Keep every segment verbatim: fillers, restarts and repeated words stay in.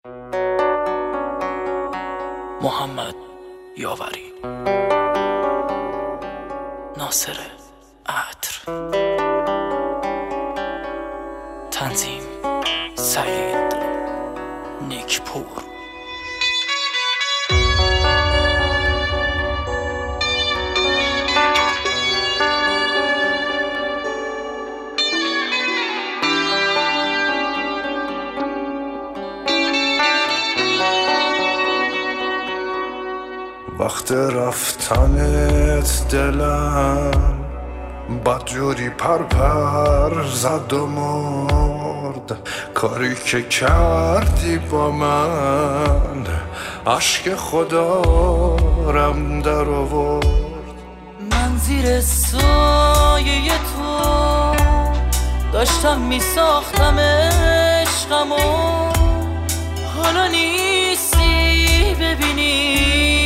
محمد یاوری، ناصر عطر، تنظیم سعید نیکپور. وقت رفتنت دلم بدجوری پرپر زد و مرد. کاری که کردی با من عشق خدارم در آورد. من زیر سایه تو داشتم می ساختم عشقمو، حالا نیستی ببینی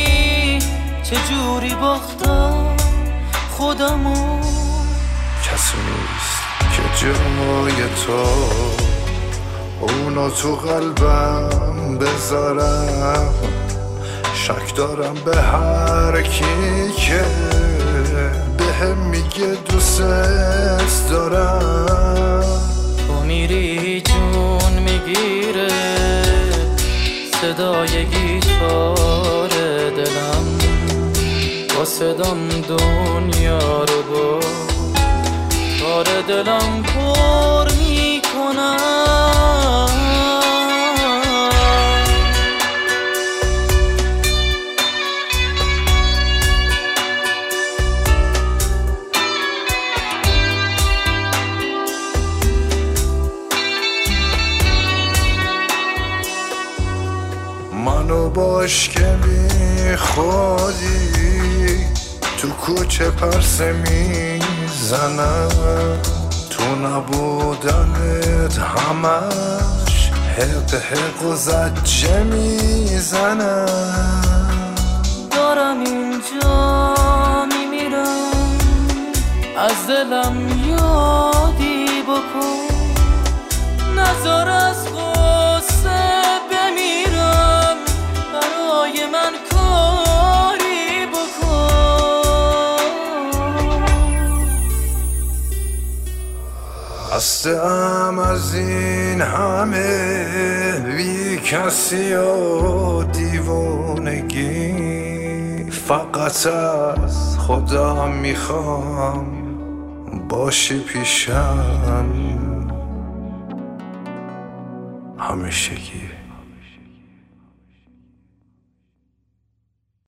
چجوری باختم خودمو. کسی نیست که جای تو اونو تو قلبم بذارم. شک دارم به هر کی که بهم میگه دوست دارم. تو میری جون میگیره صدای گیتار دلم، با صدام دنیا رو با تار دلم پر میکنم. منو باش که بی خودی تو کوچه پرسه میزنم. تو نبودنت همش حق حق و زجه میزنم. دارم اینجا میمیرم، از دلم یادی بکن، نذار از غصه بمیرم، برای من کاری بکن. خسته‌ام از این همه بی کسی و دیوانگی، فقط از خودم میخوام باشی پیشم همیشگی.